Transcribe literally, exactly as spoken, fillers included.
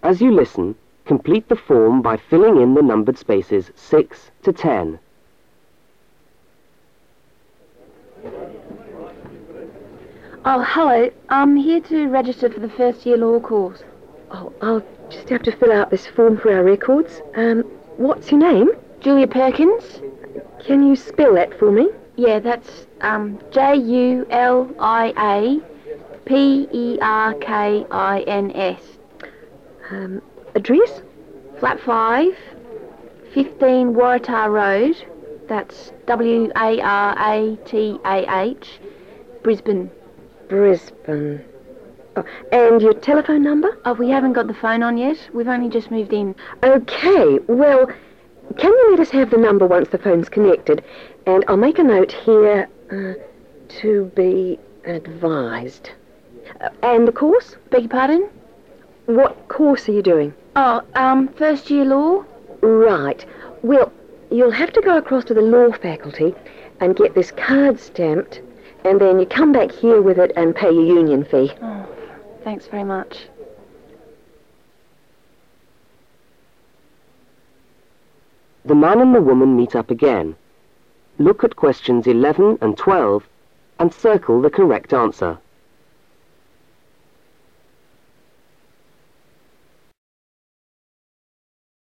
As you listen, complete the form by filling in the numbered spaces six to ten. Oh, hello. I'm here to register for the first year law course. Oh, I'll just have to fill out this form for our records. Um, what's your name? Julia Perkins? Can you spell that for me? Yeah, that's um, J U L I A P E R K I N S. Um, address? Flat five, fifteen Waratah Road. That's W A R A T A H, Brisbane. Brisbane. Oh, and your telephone number? Oh, we haven't got the phone on yet. We've only just moved in. Okay, well, can you let us have the number once the phone's connected? And I'll make a note here, uh, to be advised. Uh, and the course? Beg your pardon? What course are you doing? Oh, um, first year law? Right. Well, you'll have to go across to the law faculty and get this card stamped, and then you come back here with it and pay your union fee. Oh, thanks very much. The man and the woman meet up again. Look at questions eleven and twelve and circle the correct answer.